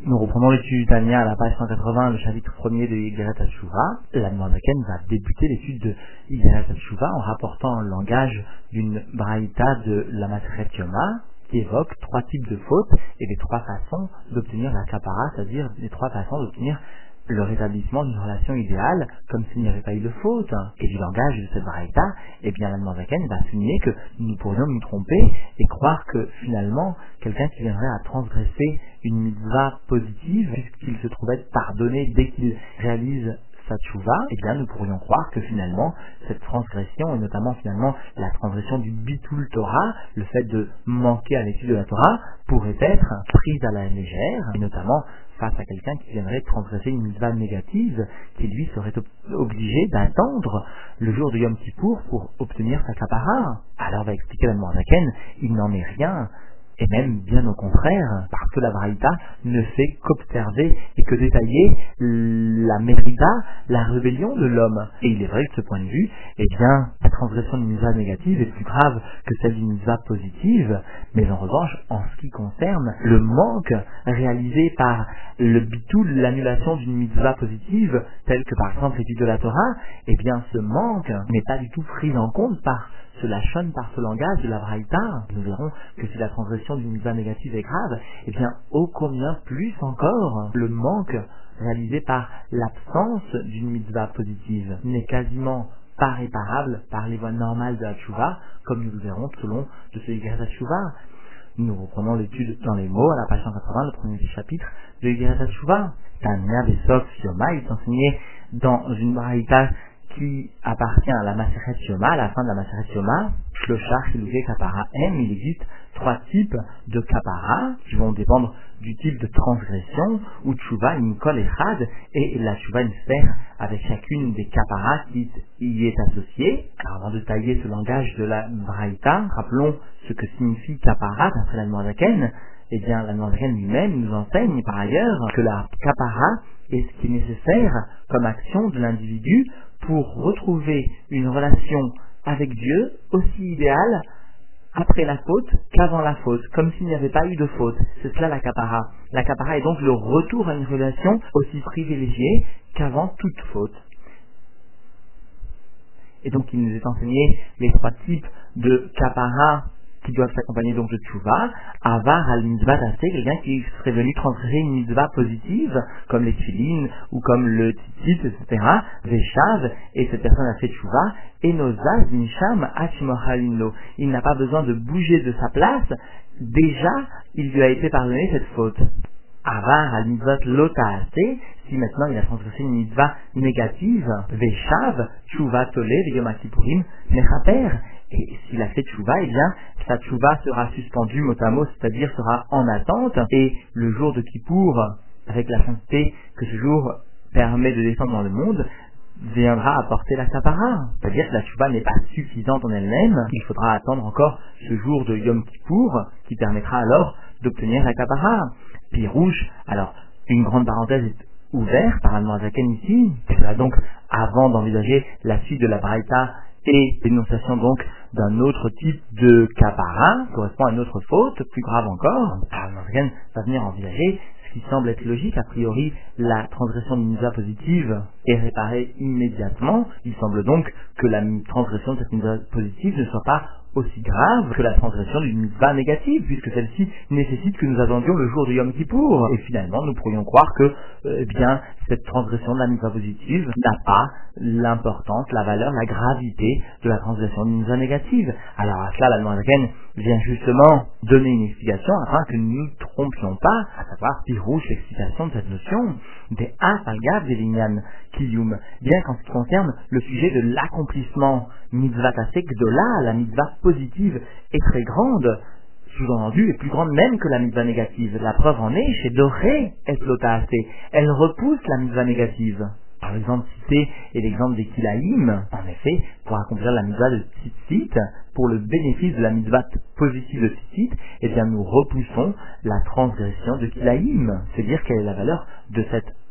Nous reprenons l'étude du Tanya à la page 180, le chapitre 1er de Igeret HaTeshuvah. La Noirzaken va débuter l'étude de Igeret HaTeshuvah en rapportant le langage d'une braïta de la Masechet Yoma qui évoque trois types de fautes et les trois façons d'obtenir la kapara, c'est-à-dire les trois façons d'obtenir le rétablissement d'une relation idéale, comme s'il n'y avait pas eu de faute. Et du langage de cette braïta, eh bien la Noirzaken va souligner que nous pourrions nous tromper et croire que finalement, quelqu'un qui viendrait à transgresser une mitzvah positive, puisqu'il se trouvait pardonné dès qu'il réalise sa tchouva, eh bien nous pourrions croire que finalement cette transgression, et notamment finalement la transgression du bitul Torah, le fait de manquer à l'étude de la Torah, pourrait être prise à la légère, et notamment face à quelqu'un qui viendrait transgresser une mitzvah négative, qui lui serait obligé d'attendre le jour de Yom Kippour pour obtenir sa kapara. Alors va expliquer la Noirzaken, il n'en est rien. Et même bien au contraire, parce que la Braïta ne fait qu'observer et que détailler la mérida, la rébellion de l'homme. Et il est vrai que de ce point de vue, eh bien, la transgression d'une mitzvah négative est plus grave que celle d'une mitzvah positive, mais en revanche, en ce qui concerne le manque réalisé par le bitul, l'annulation d'une mitzvah positive, telle que par exemple l'étude de la Torah, eh bien ce manque n'est pas du tout pris en compte par ce lachon, par ce langage de la Braïta. Nous verrons que si la transgression d'une mitzvah négative est grave, eh bien ô combien plus encore le manque réalisé par l'absence d'une mitzvah positive n'est quasiment pas réparable par les voies normales de la tchouva, comme nous le verrons tout au long de ce Igeret HaTeshuvah. Nous reprenons l'étude dans les mots à la page 180, le premier chapitre de Igeret HaTeshuvah. Tanya Besof Yoma est enseigné dans une braïta qui appartient à la Masechet Yoma, à la fin de la Masechet Yoma, Shloshah Chilukei Kapara M. Il existe trois types de kapara qui vont dépendre du type de transgression, ou tchouva, une kol echad, et la tchouva, une sphère, avec chacune des kaparas qui y est associée. Alors avant de tailler ce langage de la Braïta, rappelons ce que signifie kapara d'après la Noirzaken. Eh bien, la Noirzaken lui-même nous enseigne par ailleurs que la kapara est ce qui est nécessaire comme action de l'individu pour retrouver une relation avec Dieu aussi idéale après la faute qu'avant la faute, comme s'il n'y avait pas eu de faute. C'est cela la kapara. La kapara est donc le retour à une relation aussi privilégiée qu'avant toute faute. Et donc il nous est enseigné les trois types de kapara qui doivent s'accompagner donc de tchouva. Avar al mitzvah d'assez, quelqu'un qui serait venu transgresser une mitzvah positive, comme les tfilines ou comme le tzitzit, etc. Veshav, et cette personne a fait tchouva. Et nozaz misham achimochalinlo. Il n'a pas besoin de bouger de sa place. Déjà, il lui a été pardonné cette faute. Avar al mitzvah lotaase, si maintenant il a transgressé une mitzvah négative, veshav, tchouva tole, veyom kippurim, mechaper. Et s'il a fait tchouva, eh bien, sa tchouva sera suspendue mot à mot, c'est-à-dire sera en attente, et le jour de Kippour, avec la sainteté que ce jour permet de descendre dans le monde, viendra apporter la kapara. C'est-à-dire que la tchouva n'est pas suffisante en elle-même, il faudra attendre encore ce jour de Yom Kippour, qui permettra alors d'obtenir la kapara. Pirouche, alors, une grande parenthèse est ouverte par la Noirzaken ici, cela donc, avant d'envisager la suite de la Braïta, et l'énonciation donc d'un autre type de kapara, correspond à une autre faute, plus grave encore. Alors, Noirzaken va venir envisager ce qui semble être logique. A priori, la transgression d'une mitzvah positive est réparée immédiatement. Il semble donc que la transgression de cette mitzvah positive ne soit pas aussi grave que la transgression d'une mitzvah négative, puisque celle-ci nécessite que nous attendions le jour de Yom Kippour. Et finalement, nous pourrions croire que, eh bien, cette transgression de la mitzvah positive n'a pas l'importance, la valeur, la gravité de la transgression d'une mitzvah négative. Alors à cela, la Noirzaken vient justement donner une explication afin que nous ne nous trompions pas, à savoir pirouche, l'explication de cette notion des afalgav des lignan kiyum. Bien qu'en ce qui concerne le sujet de l'accomplissement mitzvah tasek gdola, la mitzvah positive est très grande, sous-entendu est plus grande même que la mitzvah négative. La preuve en est chez Doré et Lotaase. Elle repousse la mitzvah négative. Par l'exemple cité et l'exemple des Kilaïm, en effet, pour accomplir la mitzvah de Tzitzit, pour le bénéfice de la mitzvah positive de Tzitzit, eh bien nous repoussons la transgression de Kilaïm. C'est dire quelle est la valeur de cette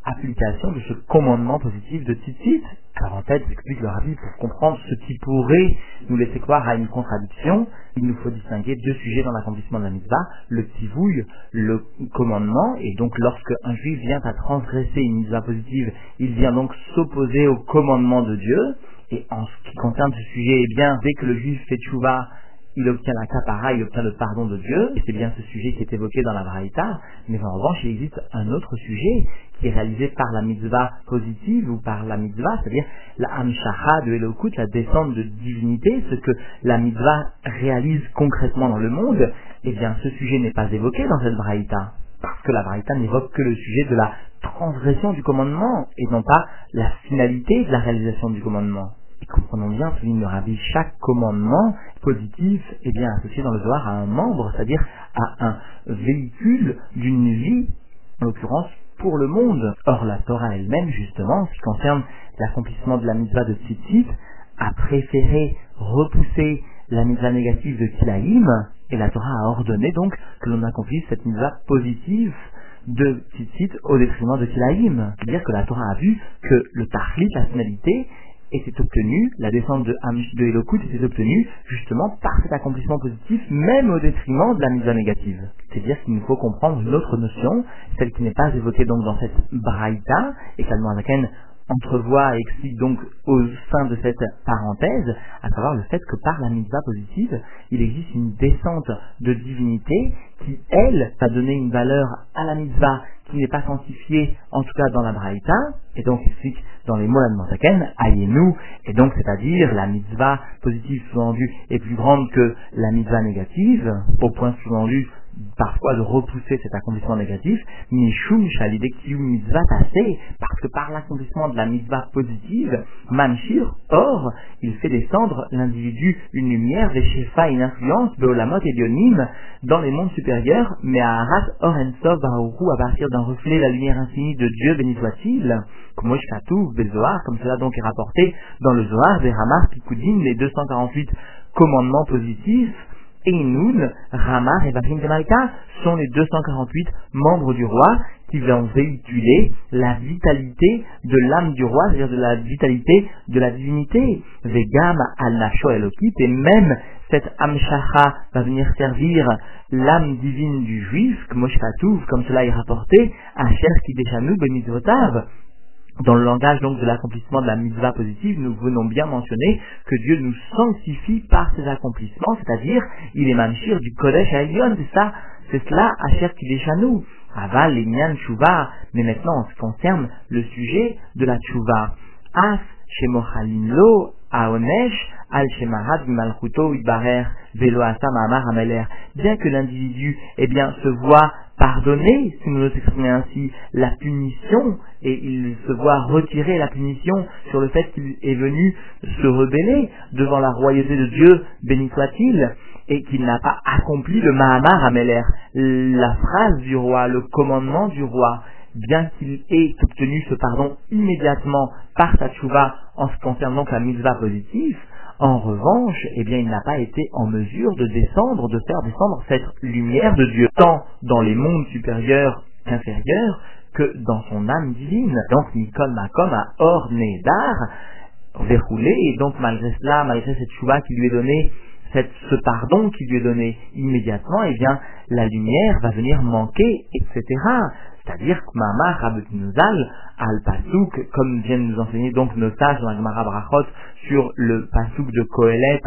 application de ce commandement positif de Tzitzit. Alors en fait, explique le Rabbi, pour comprendre ce qui pourrait nous laisser croire à une contradiction, il nous faut distinguer deux sujets dans l'accomplissement de la mitzvah, le tivouille, le commandement, et donc lorsque un juif vient à transgresser une mitzvah positive, il vient donc s'opposer au commandement de Dieu, et en ce qui concerne ce sujet, eh bien, dès que le juif fait tchouva, il obtient la kapara, il obtient le pardon de Dieu, et c'est bien ce sujet qui est évoqué dans la Braïta, mais en revanche, il existe un autre sujet qui est réalisé par la mitzvah positive ou par la mitzvah, c'est-à-dire la hamshacha de Elokut, la descente de divinité, ce que la mitzvah réalise concrètement dans le monde, eh bien ce sujet n'est pas évoqué dans cette Braïta, parce que la Braïta n'évoque que le sujet de la transgression du commandement, et non pas la finalité de la réalisation du commandement. Et comprenons bien, souligne le Rabbi, chaque commandement positif est bien associé dans le Zohar à un membre, c'est-à-dire à un véhicule d'une vie, en l'occurrence pour le monde. Or la Torah elle-même, justement, en ce qui concerne l'accomplissement de la mitzvah de Tzitzit, a préféré repousser la mitzvah négative de Kilaïm, et la Torah a ordonné donc que l'on accomplisse cette mitzvah positive de Tzitzit au détriment de Kilaïm. C'est-à-dire que la Torah a vu que le Tachlit, la finalité, était obtenu, la descente de Elokut était obtenue justement par cet accomplissement positif, même au détriment de la mitzvah négative. C'est-à-dire qu'il nous faut comprendre une autre notion, celle qui n'est pas évoquée donc dans cette Braïta, et qu'Admorazaken entrevoit et explique donc au sein de cette parenthèse, à savoir le fait que par la mitzvah positive, il existe une descente de divinité qui, elle, va donner une valeur à la mitzvah qui n'est pas quantifiée, en tout cas dans la Braïta, et donc il explique dans les mots d'Admorazaken, Ayenu, et donc c'est-à-dire la mitzvah positive sous-entendue est plus grande que la mitzvah négative, au point sous-entendu parfois de repousser cet accomplissement négatif, Mishum Shalidek Kiyum Mitzvah Tassé, parce que par l'accomplissement de la mitzvah positive, Mamshir, or, il fait descendre l'individu une lumière, des Shefa, une influence, Beolamot et Dionim, dans les mondes supérieurs, mais à Arat Orensov Baoru, à partir d'un reflet, la lumière infinie de Dieu, béni soit-il, comme Moshkatou, Bezoar, comme cela donc est rapporté dans le Zohar, Veramar, Pikoudim, les 248 commandements positifs, et Nun, Ramar et Vachim de Malka sont les 248 membres du roi qui vont véhiculer la vitalité de l'âme du roi, c'est-à-dire de la vitalité de la divinité. Vegam al-Nasho Elokit, et même cette Amshacha va venir servir l'âme divine du juif, comme cela est rapporté, à Cher Kideshanu Bemitzvotav. Dans le langage donc de l'accomplissement de la mitzvah positive, nous venons bien mentionner que Dieu nous sanctifie par ses accomplissements, c'est-à-dire il est Mamshir du Kodesh à Elion, c'est cela Asher Kideshanu, Aval, Linyan, Tshuva, mais maintenant en ce qui concerne le sujet de la Tshuva, As, Shemochalinlo, Aonesh, Al Shemarad, Malchuto, Ibarer, Velo Asa, Mahamar, Ameler, bien que l'individu, se voit pardonner, si nous nous exprimons ainsi, la punition, et il se voit retirer la punition sur le fait qu'il est venu se rebeller devant la royauté de Dieu, béni soit-il, et qu'il n'a pas accompli le Mahamar Ameler, la phrase du roi, le commandement du roi, bien qu'il ait obtenu ce pardon immédiatement par sa tchouva en ce qui concerne donc la mitzvah positive. En revanche, il n'a pas été en mesure de faire descendre cette lumière de Dieu, tant dans les mondes supérieurs qu'inférieurs, que dans son âme divine. Donc, Nikol Makom a Or Nedar, verroulé, et donc malgré cela, malgré cette chouva qui lui est donnée, ce pardon qui lui est donné immédiatement, la lumière va venir manquer, etc. C'est-à-dire que Mama Rabbetinuzal al-Pasuk, comme viennent nous enseigner donc nos sages dans la Gemara Brachot sur le Pasuk de Kohelet,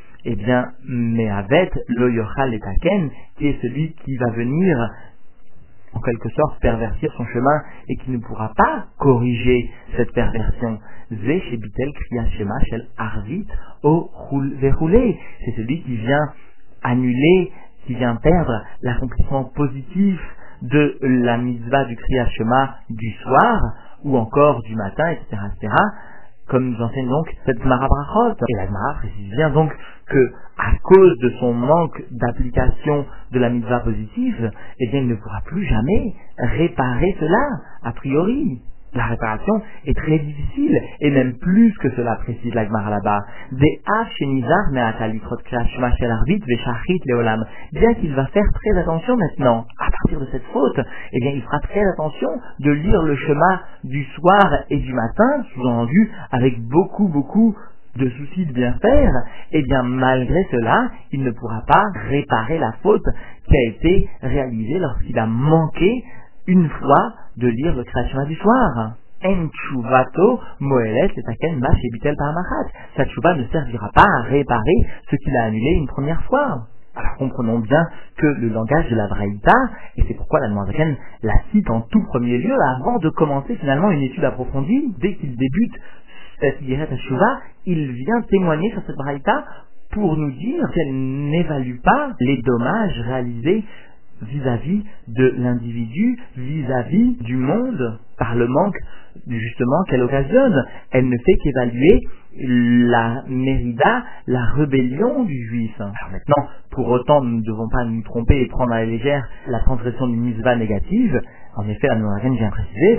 Mehavet, lo yochal etaken, qui est celui qui va venir en quelque sorte pervertir son chemin et qui ne pourra pas corriger cette perversion. Zé shebitel kriya shema shel arvit o verroulé. C'est celui qui vient annuler, qui vient perdre l'accomplissement positif de la mitzvah du kriya shema du soir ou encore du matin, etc., etc., comme nous enseigne donc cette Gemara Brachot. Et la Gemara précise bien donc que, à cause de son manque d'application de la mitzvah positive, il ne pourra plus jamais réparer cela, a priori. La réparation est très difficile, et même plus que cela, précise la Gemara là-bas. Des Hachenizar me'atalitrot krashma shel arbit veshachrit leolam. Bien qu'il va faire très attention maintenant, à partir de cette faute, eh bien il fera très attention de lire le chemin du soir et du matin, sous-entendu avec beaucoup de soucis de bien faire, eh bien malgré cela, il ne pourra pas réparer la faute qui a été réalisée lorsqu'il a manqué une fois de lire le Kriyat du soir. En tshuvato moelet letaken ma shebitel parmachat. Sa tshuva ne servira pas à réparer ce qu'il a annulé une première fois. Alors comprenons bien que le langage de la Braïta, et c'est pourquoi la Noirzaken la cite en tout premier lieu avant de commencer finalement une étude approfondie, dès qu'il débute cette Igeret Teshuvah, il vient témoigner sur cette Braïta pour nous dire qu'elle n'évalue pas les dommages réalisés vis-à-vis de l'individu, vis-à-vis du monde, par le manque justement qu'elle occasionne. Elle ne fait qu'évaluer la mérida, la rébellion du juif. Alors maintenant, pour autant, nous ne devons pas nous tromper et prendre à la légère la transgression d'une mitzvah négative. En effet, la Noirzaken vient préciser,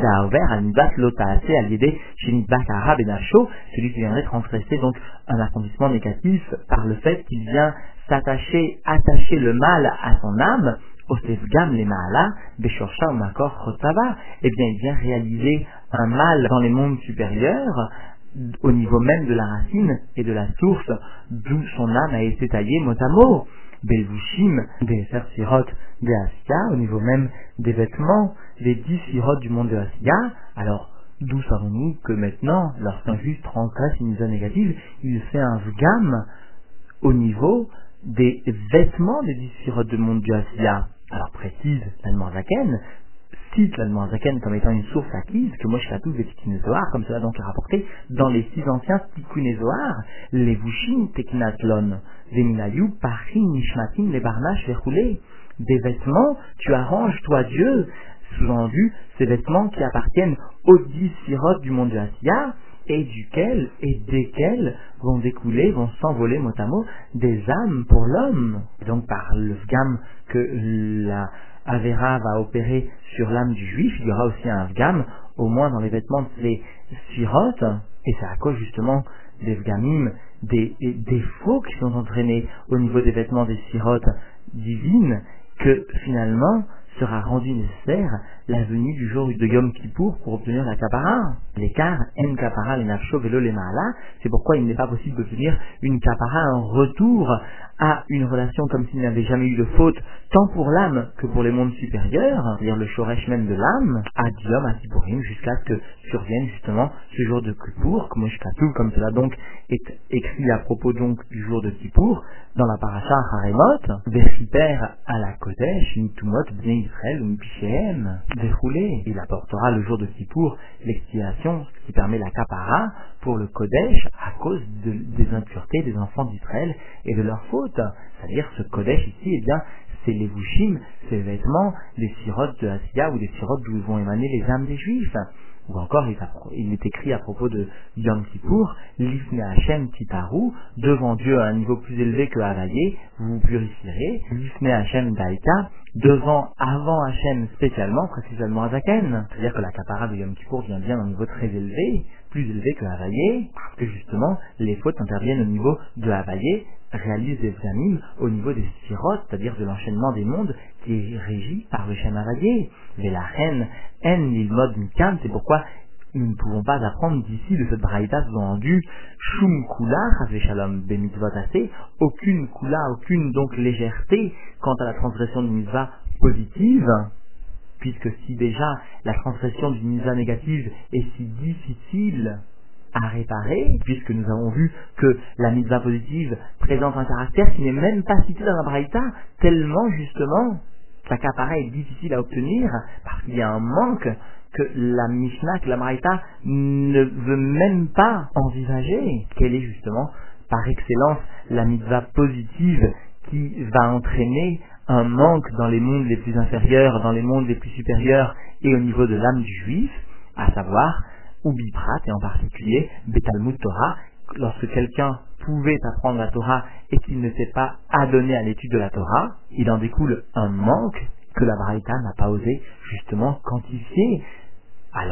celui qui viendrait transgresser donc un accomplissement négatif par le fait qu'il vient attacher le mal à son âme, Osefgam les Maala, Beshorcha ou Makor Chotava, eh bien il vient réaliser un mal dans les mondes supérieurs, au niveau même de la racine et de la source, d'où son âme a été taillée mot à mot. Belvushim, des Sirot, des Asiya, au niveau même des vêtements, des 10 Sirot du monde de Asiya. Alors, d'où savons-nous que maintenant, lorsqu'un juif transgresse une mitzvah négative, il fait un vgam au niveau des vêtements des 10 Sirot du monde de Asiya. Alors précise la Noirzaken, cite la Noirzaken comme étant une source acquise, que Moshe Katouf et Tikkun Zohar, comme cela donc est rapporté dans les 6 anciens Tikkun Zohar, les Vushim Teknatlon, Veminayu, Parim, Nishmatim, les Barnash, les roulés. Des vêtements, tu arranges, toi Dieu, sous-entendu, ces vêtements qui appartiennent aux 10 sirotes du monde de Asiya, et desquels vont découler, vont s'envoler mot à mot des âmes pour l'homme. Et donc par le vgam que la Avera va opérer sur l'âme du juif, il y aura aussi un vgam, au moins dans les vêtements de ces sirotes, et c'est à cause justement des vgamim, des défauts qui sont entraînés au niveau des vêtements des sirotes divines, que finalement sera rendu nécessaire la venue du jour de Yom Kippour pour obtenir la kapara. L'écart, en kapara, les nafsho, velo, les maala, c'est pourquoi il n'est pas possible d'obtenir une kapara, un retour à une relation comme s'il n'avait jamais eu de faute, tant pour l'âme que pour les mondes supérieurs, c'est-à-dire le shoresh même de l'âme, à Yom, à Kippurim, jusqu'à ce que survienne justement ce jour de Kippour, comme cela donc est écrit à propos donc du jour de Kippour, dans la paracha Haremot, Vechiper à la Kodesh, Mitumot, Bnei Israël, Mipichem, déroulé. Il apportera le jour de Kippour l'expiation, ce qui permet la kapara pour le Kodesh à cause des impuretés des enfants d'Israël et de leurs fautes. C'est-à-dire ce Kodesh ici, eh bien, c'est les Vushim, ces vêtements, des sirotes de Asiya ou des sirotes d'où vont émaner les âmes des Juifs. Ou encore, il est écrit à propos de Yom Kippour, Lifne Hashem Titaru, devant Dieu à un niveau plus élevé que Havaye, vous vous purifierez, Lifne Hashem Daika, avant Hashem spécialement, précisément Azaken. C'est-à-dire que la kapara de Yom Kippour vient bien à un niveau très élevé, plus élevé que Havaye, parce que justement, les fautes interviennent au niveau de Havaye, réalise des vgamim au niveau des sirotes, c'est-à-dire de l'enchaînement des mondes qui est régi par le Shem Havayé. Mais la reine, en l'ilmod mikam, c'est pourquoi nous ne pouvons pas apprendre d'ici de cette braïta sous-entendu shum kula, chas shalom bemitzvot assez, aucune kula, aucune donc légèreté quant à la transgression d'une mitzvah positive, puisque si déjà la transgression d'une mitzvah négative est si difficile à réparer, puisque nous avons vu que la mitzvah positive présente un caractère qui n'est même pas cité dans la braïta, tellement justement sa kapara est difficile à obtenir, parce qu'il y a un manque que la Mishnah, que la braïta ne veut même pas envisager. Quelle est justement par excellence la mitzvah positive qui va entraîner un manque dans les mondes les plus inférieurs, dans les mondes les plus supérieurs et au niveau de l'âme du juif, à savoir ou Biprat, et en particulier Betalmud Torah, lorsque quelqu'un pouvait apprendre la Torah et qu'il ne s'est pas adonné à l'étude de la Torah, il en découle un manque que la Braïta n'a pas osé justement quantifier. Alors,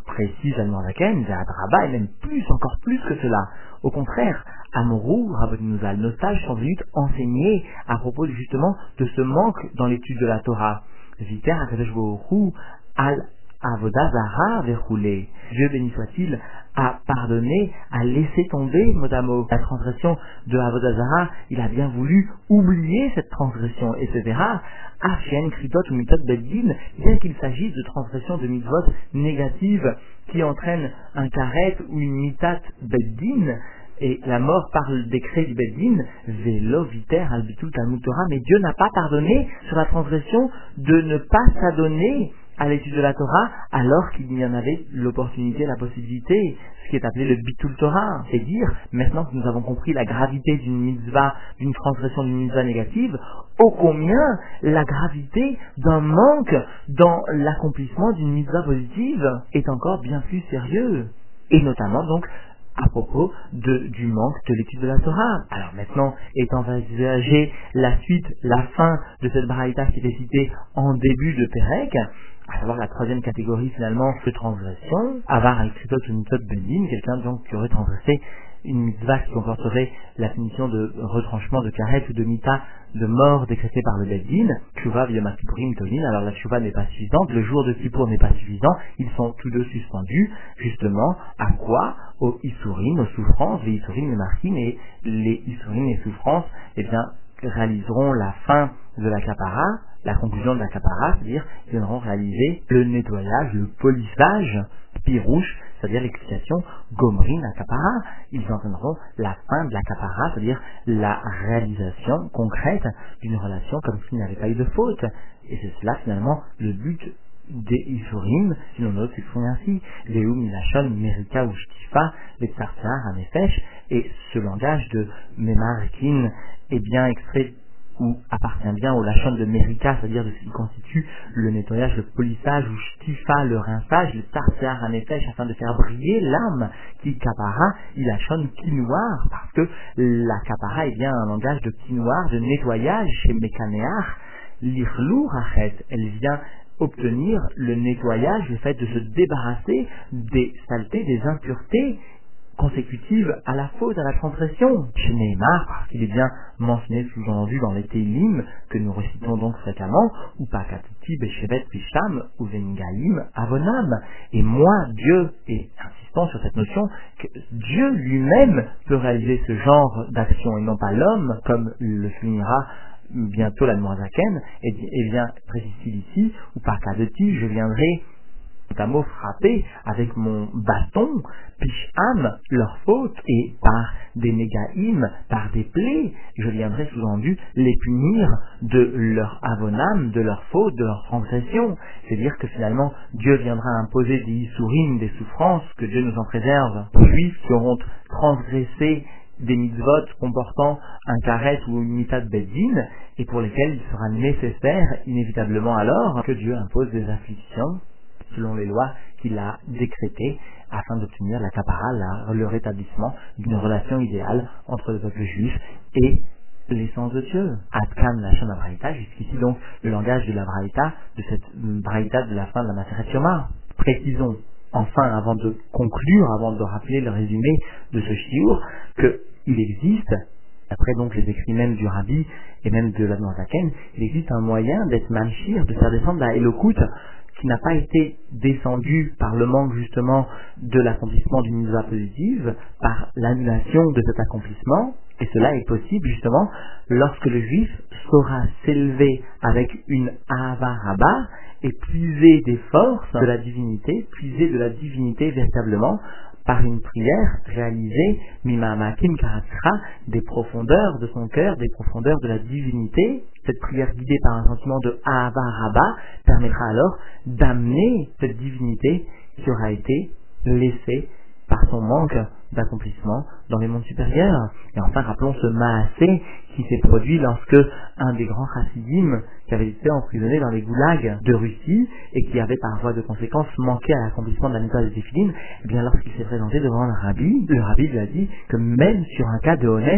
Précise Admorazaken, Zéadraba, et même plus, encore plus que cela. Au contraire, Amorou, Rabbeinu-Zal, nos sages sont venus enseigner à propos justement de ce manque dans l'étude de la Torah. Viter Akadosh Baruch Hu al Avodah Zara verroulé. Dieu béni soit-il, a pardonné, a laissé tomber mot à mot la transgression de Avodah Zara. Il a bien voulu oublier cette transgression, etc. Afien, Kritot ou Mitot Beddin, bien qu'il s'agisse de transgression de mitzvot négatives qui entraînent un karet ou une mitat Beddin, et la mort par le décret du Beddin, Velo Viter Albitul Talmud Torah, mais Dieu n'a pas pardonné sur la transgression de ne pas s'adonner à l'étude de la Torah, alors qu'il y en avait l'opportunité, la possibilité, ce qui est appelé le Bitul Torah. C'est dire, maintenant que nous avons compris la gravité d'une mitzvah, d'une transgression d'une mitzvah négative, ô combien la gravité d'un manque dans l'accomplissement d'une mitzvah positive est encore bien plus sérieux. Et notamment donc, à propos du manque de l'étude de la Torah. Alors maintenant, étant envisagé la suite, la fin de cette baraïta qui était citée en début de Pérec, à savoir la troisième catégorie finalement de transgression, Avar al-Kritot ou Mitot Beddin, quelqu'un donc qui aurait transgressé une mitzvah qui comporterait la punition de retranchement de karet ou de mita, de mort décrétée par le Beddin, Tshuva via Kippurim Tolin. Alors la Tshuva n'est pas suffisante, le jour de Kippour n'est pas suffisant, ils sont tous deux suspendus, justement, à quoi? Aux Isurim, aux souffrances, les Isurim et Marquim, et les Isurim et souffrances, eh bien, réaliseront la fin de la Kapara, la conclusion de la Kapara, c'est-à-dire qu'ils viendront réaliser le nettoyage, le polissage, pirouche, c'est-à-dire l'explication Gomrin la Kapara. Ils entraîneront la fin de la Kapara, c'est-à-dire la réalisation concrète d'une relation comme s'il n'y avait pas eu de faute. Et c'est cela finalement le but des Isurim, sinon d'autres qui font ainsi, Léou, Milachon, Merika ou Shtifa, les Tsartsar, Anefesh, et ce langage de Memarikin est bien extrait ou appartient bien au Lachon de Merika, c'est-à-dire de ce qui constitue le nettoyage, le polissage, ou Shtifa, le rinçage, le Tsartsar, Anefesh, afin de faire briller l'âme, qui Kapara, il Lachon Kinoir, parce que la Kapara est bien un langage de Kinoir, de nettoyage chez Mekanear, l'Irlou Rachet, elle vient obtenir le nettoyage, le fait de se débarrasser des saletés, des impuretés consécutives à la faute, à la transgression. Chez Neymar, parce qu'il est bien mentionné sous-entendu dans les Télim, que nous récitons donc fréquemment, ou Pakatiti, Beshevet, Pisham, ou Vengaim, Avonam. Et moi, Dieu, et insistons sur cette notion, que Dieu lui-même peut réaliser ce genre d'action, et non pas l'homme, comme le soulignera bientôt l'Admorazaken, et bien précise ici, ou par cas de ti, je viendrai notamment frapper avec mon bâton, pisham, leur faute, et par des négaïm, par des plaies, je viendrai sous-entendu les punir de leur avonam, de leur faute, de leur transgression. C'est-à-dire que finalement, Dieu viendra imposer des issourim, des souffrances, que Dieu nous en préserve, aux juifs qui auront transgressé des mitzvot comportant un karet ou une mitat beddin, et pour lesquels il sera nécessaire, inévitablement alors, que Dieu impose des afflictions, selon les lois qu'il a décrétées, afin d'obtenir la kapara, le rétablissement d'une relation idéale entre le peuple juif et l'essence de Dieu. Adkan la Shana Braïta, jusqu'ici donc le langage de la Braïta, de cette Braïta de la fin de la Maseret Yoma. Précisons enfin, avant de conclure, avant de rappeler le résumé de ce shiur, qu'il existe, après donc les écrits même du Rabbi et même de l'Admorazaken, il existe un moyen d'être manchir, de faire descendre la Elokut, qui n'a pas été descendu par le manque justement de l'accomplissement d'une mitzvah positive, par l'annulation de cet accomplissement, et cela est possible justement lorsque le juif saura s'élever avec une Ahava Rabba et puiser des forces de la divinité, puiser de la divinité véritablement par une prière réalisée Mimamakim Karatsra, des profondeurs de son cœur, des profondeurs de la divinité. Cette prière guidée par un sentiment de Ahava Rabba permettra alors d'amener cette divinité qui aura été laissée par son manque d'accomplissement dans les mondes supérieurs. Et enfin, rappelons ce Maasé qui s'est produit lorsque un des grands chassidim qui avait été emprisonné dans les goulags de Russie et qui avait par voie de conséquence manqué à l'accomplissement de la mitzvah de Tefillin, eh bien lorsqu'il s'est présenté devant le rabbi lui a dit que même sur un cas de honest,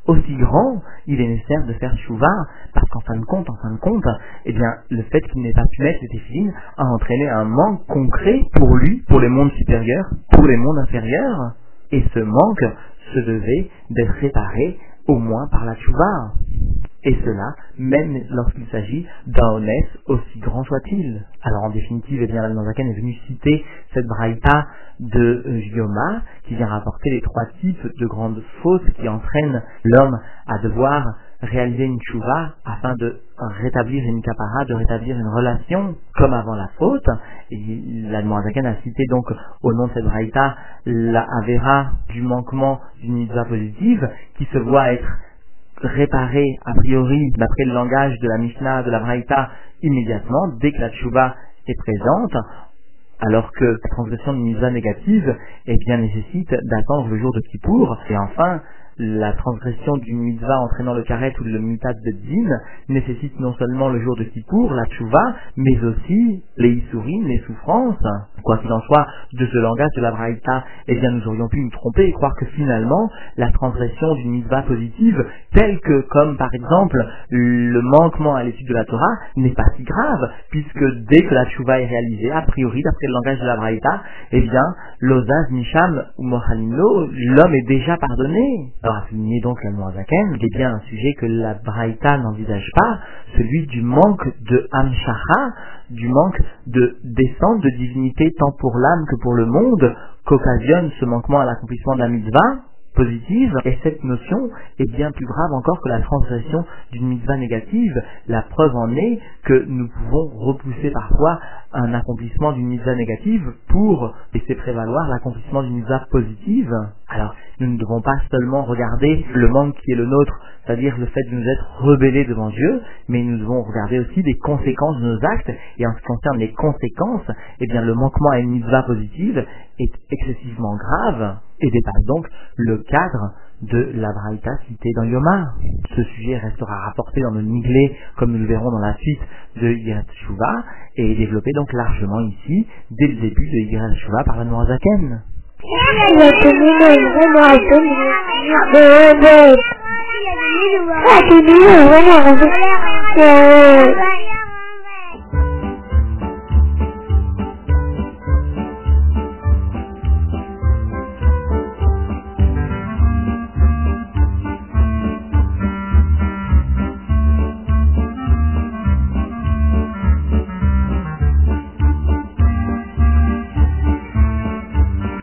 aussi grand, il est nécessaire de faire tchouva, parce qu'en fin de compte, eh bien, le fait qu'il n'ait pas pu mettre les téphilines a entraîné un manque concret pour lui, pour les mondes supérieurs, pour les mondes inférieurs, et ce manque se devait d'être réparé au moins par la tchouva. Et cela, même lorsqu'il s'agit d'un honnête aussi grand soit-il. Alors en définitive, eh bien, l'Admor Zaken est venu citer cette braïta de Yoma, qui vient rapporter les 3 types de grandes fautes qui entraînent l'homme à devoir réaliser une tchouva afin de rétablir une kapara, de rétablir une relation comme avant la faute. Et l'Admor Zaken a cité donc au nom de cette braïta la avera du manquement d'une mitzvah positive qui se voit être réparé a priori d'après le langage de la Mishnah, de la Braïta, immédiatement dès que la tchouva est présente, alors que la transgression d'une mitzvah négative nécessite d'attendre le jour de Kippour. Et enfin, la transgression d'une mitzvah entraînant le karet ou le mitat de din nécessite non seulement le jour de Kippour, la tchouva, mais aussi les issourim, les souffrances. Quoi qu'il en soit, de ce langage de la Braïta, nous aurions pu nous tromper et croire que finalement, la transgression d'une mitzvah positive, telle que, comme par exemple, le manquement à l'étude de la Torah, n'est pas si grave, puisque dès que la tchouva est réalisée, a priori, d'après le langage de la Braïta, l'ozaz, nisham ou mohalino, l'homme est déjà pardonné. Alors, à souligner donc l'Admor Zaken, il est bien un sujet que la Braïta n'envisage pas, celui du manque de hamshacha, du manque de descente de divinité tant pour l'âme que pour le monde, qu'occasionne ce manquement à l'accomplissement de la mitzvah positive. Et cette notion est bien plus grave encore que la transgression d'une mitzvah négative. La preuve en est que nous pouvons repousser parfois un accomplissement d'une mitzvah négative pour laisser prévaloir l'accomplissement d'une mitzvah positive. Alors, nous ne devons pas seulement regarder le manque qui est le nôtre, c'est-à-dire le fait de nous être rebellés devant Dieu, mais nous devons regarder aussi les conséquences de nos actes. Et en ce qui concerne les conséquences, le manquement à une mitzvah positive est excessivement grave et dépasse donc le cadre de la Braïta citée dans Yoma. Ce sujet restera rapporté dans le Niglé, comme nous le verrons dans la suite de Yirat Teshuvah, et est développé donc largement ici, dès le début de Yirat Teshuvah par l'Admor Zaken. Ah,